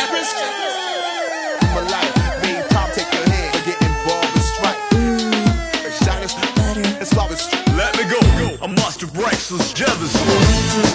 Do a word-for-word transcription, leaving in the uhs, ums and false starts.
Checkers. For life, me pop, take your hand, but get involved in strife. Shot is better. It's love is. Let me go. I'm Master Braxton's Jefferson.